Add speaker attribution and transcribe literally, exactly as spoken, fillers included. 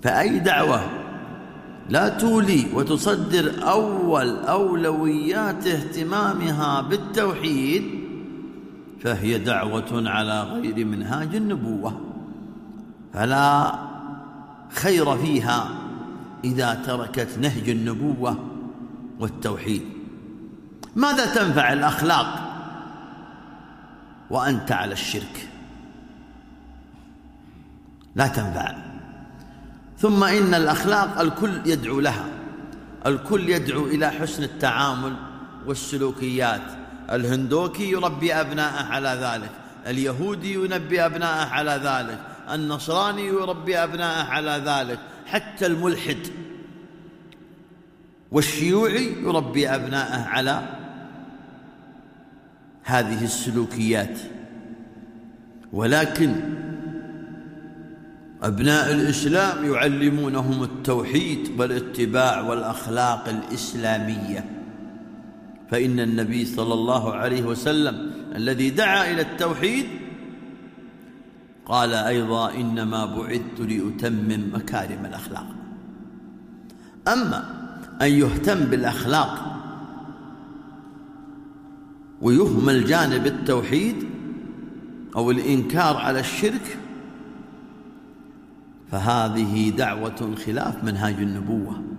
Speaker 1: فأي دعوة لا تولي وتصدر أول أولويات اهتمامها بالتوحيد فهي دعوة على غير منهاج النبوة، فلا خير فيها إذا تركت نهج النبوة والتوحيد. ماذا تنفع الأخلاق وأنت على الشرك؟ لا تنفع. ثم إن الأخلاق الكل يدعو لها، الكل يدعو إلى حسن التعامل والسلوكيات. الهندوكي يربي أبناءه على ذلك، اليهودي ينبي أبناءه على ذلك، النصراني يربي أبناءه على ذلك، حتى الملحد والشيوعي يربي أبناءه على هذه السلوكيات. ولكن أبناء الإسلام يعلمونهم التوحيد والاتباع والأخلاق الإسلامية، فإن النبي صلى الله عليه وسلم الذي دعا إلى التوحيد قال أيضا: إنما بعثت لأتمم مكارم الأخلاق. أما أن يهتم بالأخلاق ويهمل جانب التوحيد أو الإنكار على الشرك فهذه دعوة خلاف منهاج النبوة.